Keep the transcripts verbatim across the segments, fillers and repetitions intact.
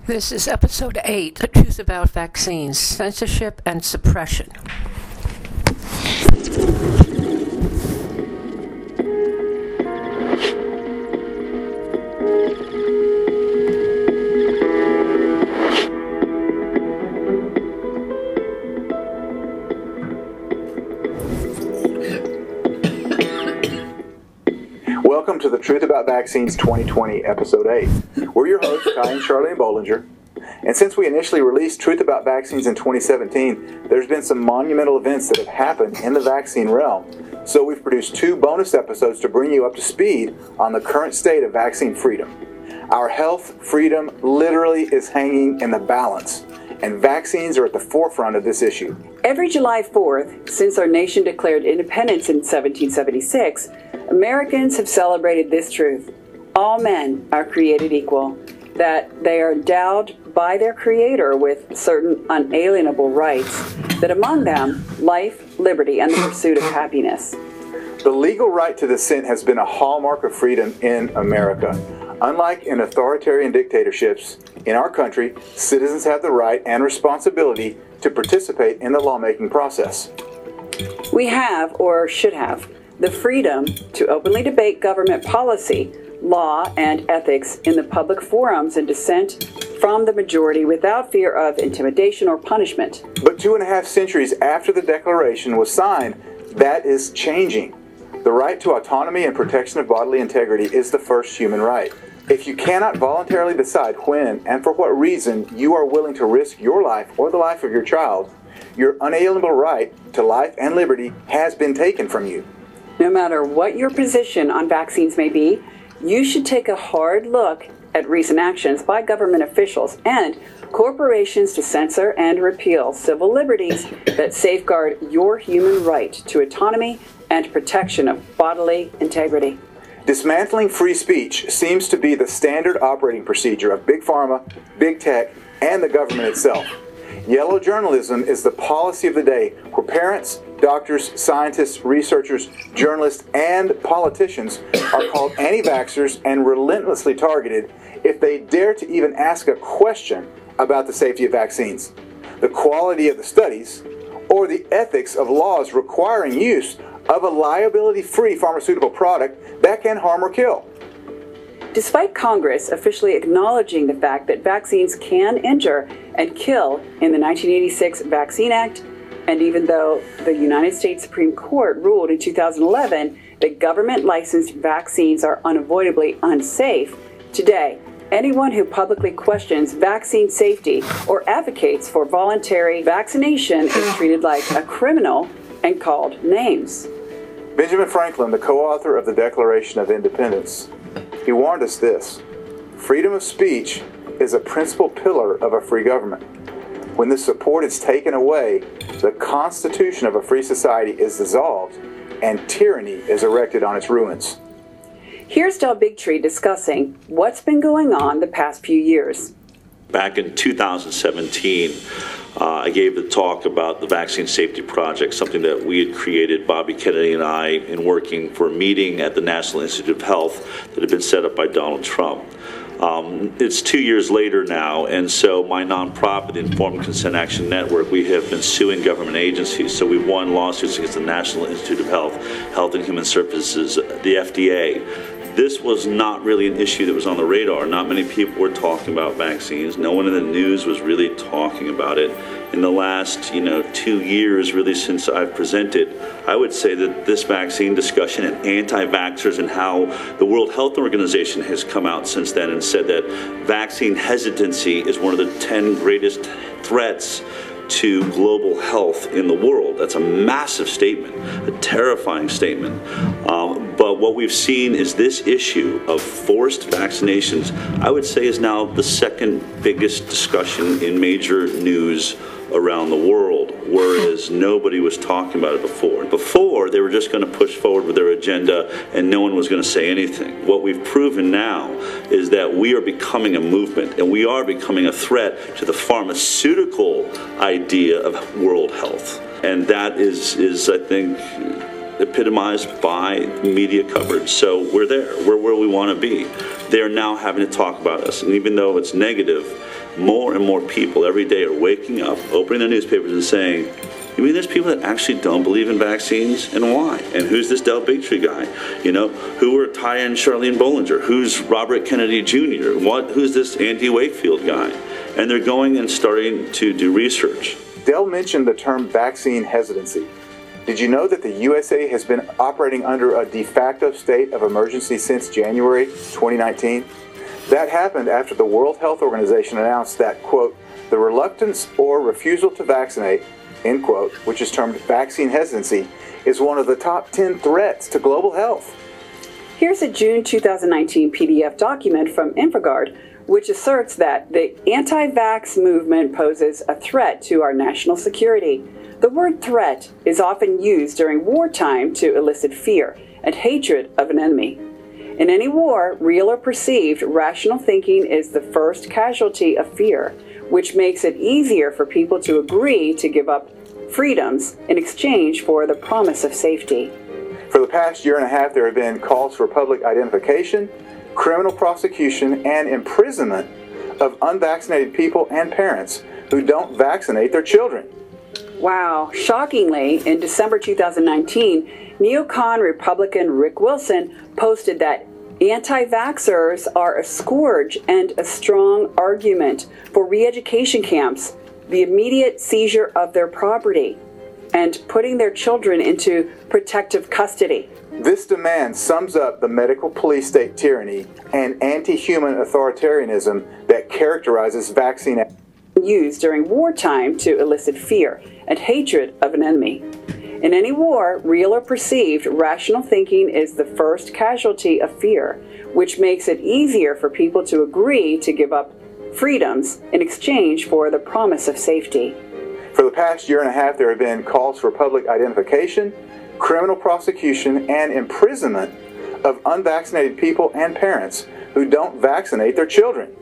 This is episode eight, The Truth About Vaccines, Censorship and Suppression. Welcome to The Truth About Vaccines twenty twenty, Episode eight. We're your hosts, Kai and Charlene Bollinger. And since we initially released Truth About Vaccines in twenty seventeen, there's been some monumental events that have happened in the vaccine realm. So we've produced two bonus episodes to bring you up to speed on the current state of vaccine freedom. Our health freedom literally is hanging in the balance, and vaccines are at the forefront of this issue. Every July fourth, since our nation declared independence in seventeen seventy-six, Americans have celebrated this truth. All men are created equal, that they are endowed by their Creator with certain unalienable rights, that among them, life, liberty, and the pursuit of happiness. The legal right to dissent has been a hallmark of freedom in America. Unlike in authoritarian dictatorships, in our country, citizens have the right and responsibility to participate in the lawmaking process. We have, or should have, the freedom to openly debate government policy, law, and ethics in the public forums and dissent from the majority without fear of intimidation or punishment. But two and a half centuries after the Declaration was signed, that is changing. The right to autonomy and protection of bodily integrity is the first human right. If you cannot voluntarily decide when and for what reason you are willing to risk your life or the life of your child, your unalienable right to life and liberty has been taken from you. No matter what your position on vaccines may be, you should take a hard look at recent actions by government officials and corporations to censor and repeal civil liberties that safeguard your human right to autonomy and protection of bodily integrity. Dismantling free speech seems to be the standard operating procedure of Big Pharma, Big Tech, and the government itself. Yellow journalism is the policy of the day where parents, doctors, scientists, researchers, journalists, and politicians are called anti-vaxxers and relentlessly targeted if they dare to even ask a question about the safety of vaccines, the quality of the studies, or the ethics of laws requiring use of a liability-free pharmaceutical product that can harm or kill. Despite Congress officially acknowledging the fact that vaccines can injure and kill in the nineteen eighty-six Vaccine Act, and even though the United States Supreme Court ruled in two thousand eleven that government-licensed vaccines are unavoidably unsafe, today, anyone who publicly questions vaccine safety or advocates for voluntary vaccination is treated like a criminal and called names. Benjamin Franklin, the co-author of the Declaration of Independence, he warned us this: freedom of speech is a principal pillar of a free government. When this support is taken away, the constitution of a free society is dissolved and tyranny is erected on its ruins. Here's Del Bigtree discussing what's been going on the past few years. Back in two thousand seventeen, uh, I gave a talk about the Vaccine Safety Project, something that we had created, Bobby Kennedy and I, in working for a meeting at the National Institute of Health that had been set up by Donald Trump. Um, it's two years later now, and so my nonprofit, Informed Consent Action Network, we have been suing government agencies. So we won lawsuits against the National Institute of Health, Health and Human Services, the F D A. This was not really an issue that was on the radar. Not many people were talking about vaccines. No one in the news was really talking about it. In the last, you know, two years, really since I've presented, I would say that this vaccine discussion and anti-vaxxers and how the World Health Organization has come out since then and said that vaccine hesitancy is one of the ten greatest threats to global health in the world. That's a massive statement, a terrifying statement. Um, but what we've seen is this issue of forced vaccinations, I would say, is now the second biggest discussion in major news around the world, whereas nobody was talking about it before. Before, they were just going to push forward with their agenda and no one was going to say anything. What we've proven now is that we are becoming a movement and we are becoming a threat to the pharmaceutical idea of world health. And that is, is I think, epitomized by media coverage. So we're there. We're where we want to be. They're now having to talk about us. And even though it's negative, more and more people every day are waking up, opening their newspapers and saying, you mean there's people that actually don't believe in vaccines, and why? And who's this Del Bigtree guy? You know, who are Ty and Charlene Bollinger? Who's Robert Kennedy Junior? What? Who's this Andy Wakefield guy? And they're going and starting to do research. Del mentioned the term vaccine hesitancy. Did you know that the U S A has been operating under a de facto state of emergency since January twenty nineteen? That happened after the World Health Organization announced that, quote, the reluctance or refusal to vaccinate, end quote, which is termed vaccine hesitancy, is one of the top ten threats to global health. Here's a June two thousand nineteen P D F document from InfraGard, which asserts that the anti-vax movement poses a threat to our national security. The word threat is often used during wartime to elicit fear and hatred of an enemy. In any war, real or perceived, rational thinking is the first casualty of fear, which makes it easier for people to agree to give up freedoms in exchange for the promise of safety. For the past year and a half, there have been calls for public identification, criminal prosecution, and imprisonment of unvaccinated people and parents who don't vaccinate their children. Wow. Shockingly, in December two thousand nineteen, neocon Republican Rick Wilson posted that anti-vaxxers are a scourge and a strong argument for re-education camps, the immediate seizure of their property, and putting their children into protective custody. This demand sums up the medical police state tyranny and anti-human authoritarianism that characterizes vaccine used during wartime to elicit fear and hatred of an enemy. In any war, real or perceived, rational thinking is the first casualty of fear, which makes it easier for people to agree to give up freedoms in exchange for the promise of safety. For the past year and a half, there have been calls for public identification, criminal prosecution, and imprisonment of unvaccinated people and parents who don't vaccinate their children.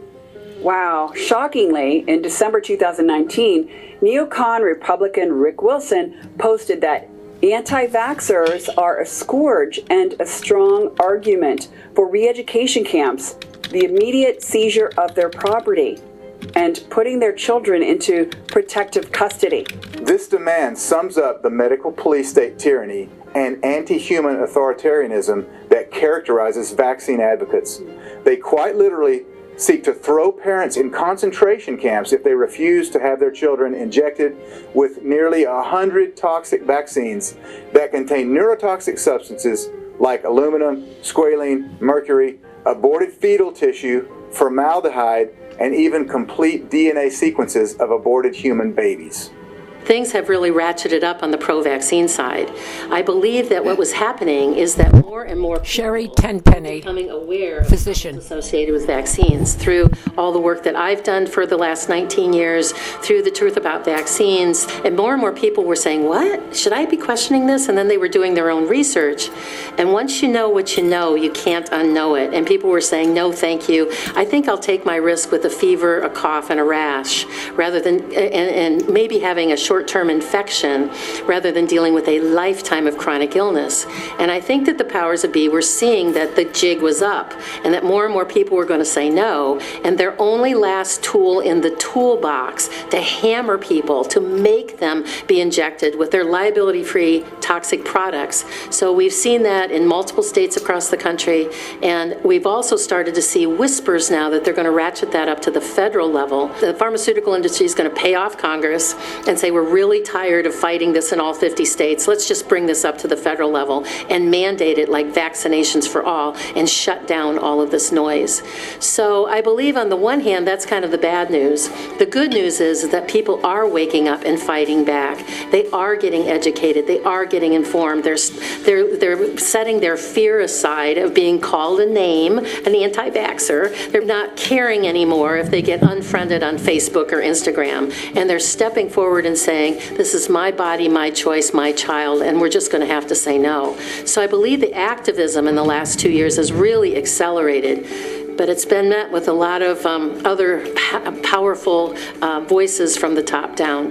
Wow. Shockingly, in December two thousand nineteen, neocon Republican Rick Wilson posted that anti-vaxxers are a scourge and a strong argument for re-education camps, the immediate seizure of their property, and putting their children into protective custody. This demand sums up the medical police state tyranny and anti-human authoritarianism that characterizes vaccine advocates. They quite literally seek to throw parents in concentration camps if they refuse to have their children injected with nearly a hundred toxic vaccines that contain neurotoxic substances like aluminum, squalene, mercury, aborted fetal tissue, formaldehyde, and even complete D N A sequences of aborted human babies. Things have really ratcheted up on the pro-vaccine side. I believe that what was happening is that more and more people Sherry Tenpenny, are becoming aware of physician what's associated with vaccines through all the work that I've done for the last nineteen years, through the Truth About Vaccines, and more and more people were saying, what? Should I be questioning this? And then they were doing their own research. And once you know what you know, you can't unknow it. And people were saying, no, thank you. I think I'll take my risk with a fever, a cough, and a rash, rather than, and, and maybe having a short short-term infection rather than dealing with a lifetime of chronic illness. And I think that the powers that be were seeing that the jig was up and that more and more people were going to say no. And their only last tool in the toolbox to hammer people, to make them be injected with their liability-free toxic products. So we've seen that in multiple states across the country. And we've also started to see whispers now that they're going to ratchet that up to the federal level. The pharmaceutical industry is going to pay off Congress and say, we're really tired of fighting this in all fifty states. Let's just bring this up to the federal level and mandate it like vaccinations for all and shut down all of this noise. So I believe on the one hand, that's kind of the bad news. The good news is that people are waking up and fighting back. They are getting educated. They are getting informed. They're, they're, they're setting their fear aside of being called a name, an anti-vaxxer. They're not caring anymore if they get unfriended on Facebook or Instagram. And they're stepping forward and saying, this is my body, my choice, my child, and we're just going to have to say no. So I believe the activism in the last two years has really accelerated, but it's been met with a lot of um, other pa- powerful uh, voices from the top down.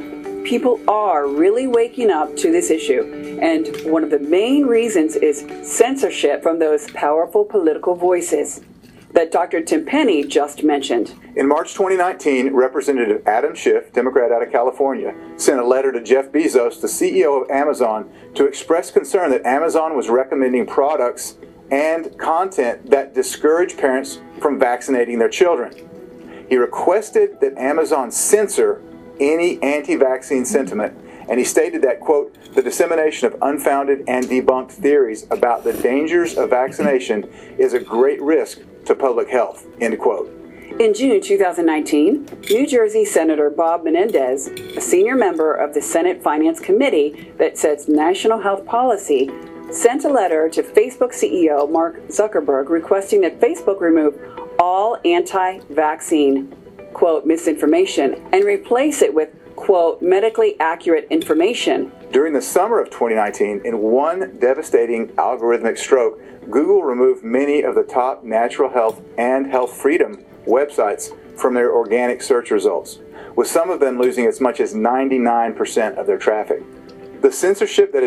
people are really waking up to this issue, and one of the main reasons is censorship from those powerful political voices that Doctor Tim Penny just mentioned. In March twenty nineteen, Representative Adam Schiff, Democrat out of California, sent a letter to Jeff Bezos, the C E O of Amazon, to express concern that Amazon was recommending products and content that discourage parents from vaccinating their children. He requested that Amazon censor any anti-vaccine sentiment, and he stated that, quote, the dissemination of unfounded and debunked theories about the dangers of vaccination is a great risk to public health, end quote. In June two thousand nineteen, New Jersey Senator Bob Menendez, a senior member of the Senate Finance Committee that sets national health policy, sent a letter to Facebook C E O Mark Zuckerberg requesting that Facebook remove all anti-vaccine, quote, misinformation and replace it with, quote, medically accurate information. During the summer of twenty nineteen, in one devastating algorithmic stroke, Google removed many of the top natural health and health freedom websites from their organic search results, with some of them losing as much as ninety-nine percent of their traffic. The censorship that